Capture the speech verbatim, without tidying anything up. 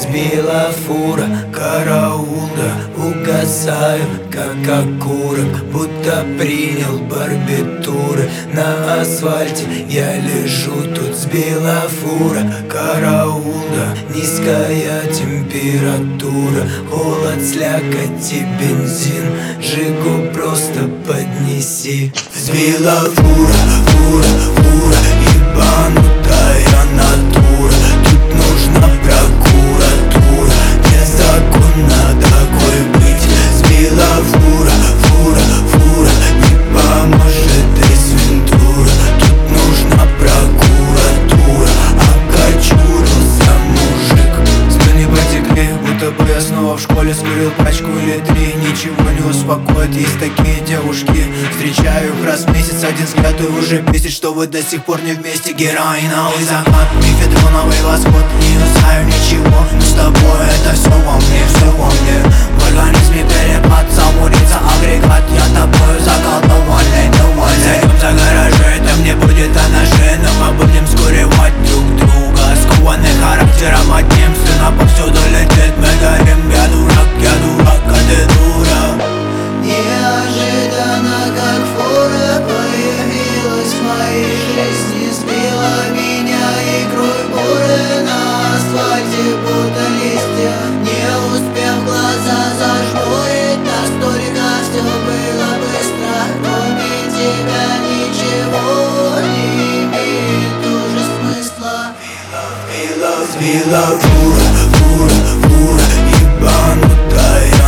Сбила фура, караулда, угасаю, как окурок, будто принял барбитуры. На асфальте я лежу, тут сбила фура, караулда, низкая температура, холод, слякоть и бензин, Жигу просто поднеси. Сбила фура, фура, фура, ебанутая натура, тут нужна прокуратура, незаконно такой быть. Сбила фура, фура, фура, не поможет эсвентура, тут нужна прокуратура, окочурился мужик. Спины потекли, будто бы я снова в школе скурил пачку или три. Ничего не успокоит, есть такие девушки, встречаю их раз в месяц, один взгляд и уже бесит, что вы до сих пор не вместе. Героиновый закат, мефедроновый восход, не знаю ничего, но с тобой это все во мне, все во мне. В организме перепад, замурится агрегат, я тобою заколдованный, давай зайдем за гаражи, там не будет о ноже, но мы будем скуривать друг друга, скованы характером одним, стена повсюду летит, мы горим. Я дурак, я дурак, а ты дура. Неожиданно, как фура, появилась в моей жизни, сбила меня икрой буры на асфальте, будто листья. Не успев глаза зажмурить, настолько все было быстро, кроме тебя ничего не имеет уже смысла. Сбила фура, фура, фура, ебанутая